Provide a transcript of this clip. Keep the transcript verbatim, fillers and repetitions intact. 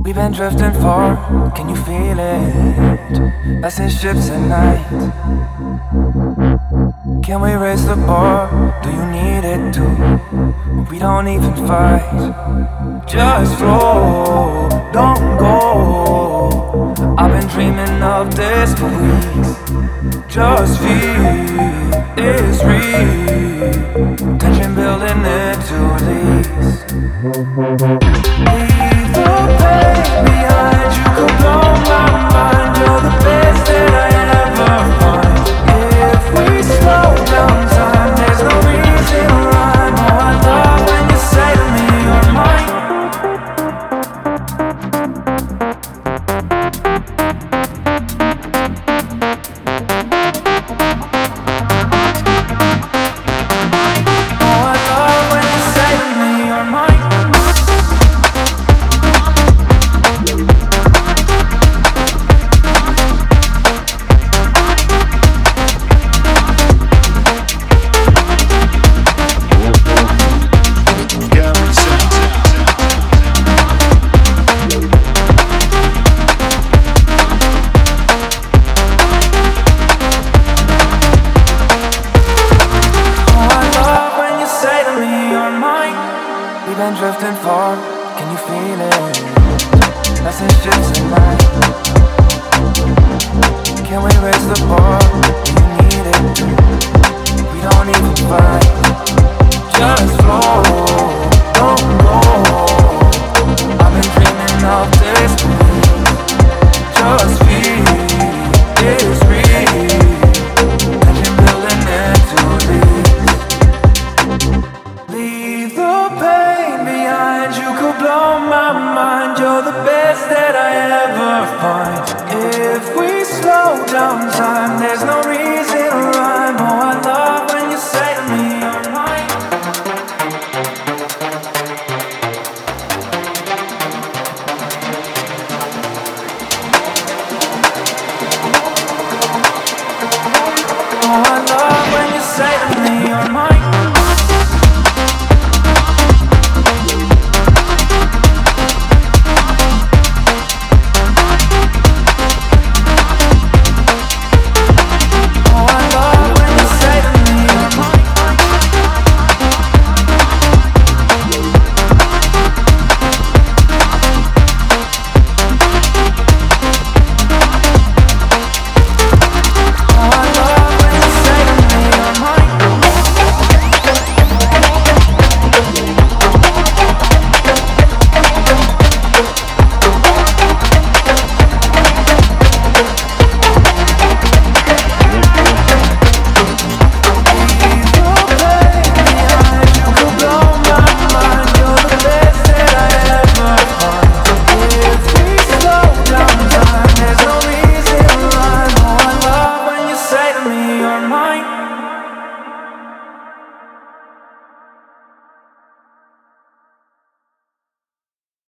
We've been drifting far, can you feel it? Passing ships at night. Can we raise the bar? Do you need it too? We don't even fight. Just flow, don't go. I've been dreaming of this for weeks. Just feel it's real. Tension building into release. Leave the pain behind you, could blow my mind. You're the best that I ever find. If we slow down time, there's no reason to rhyme. Oh, I love when you say to me, you're mine. Oh, I love when you say to me, you're mine. We've been drifting far, can you feel it? Passing ships at night. Can we raise the bar? Do you need it? We don't even fight. Just flow, don't go. I've been dreaming of this for weeks. Just feel it's real. Tension building into release. Leave the pain behind, you could blow my mind. You're the best that I ever find. If we slow down time,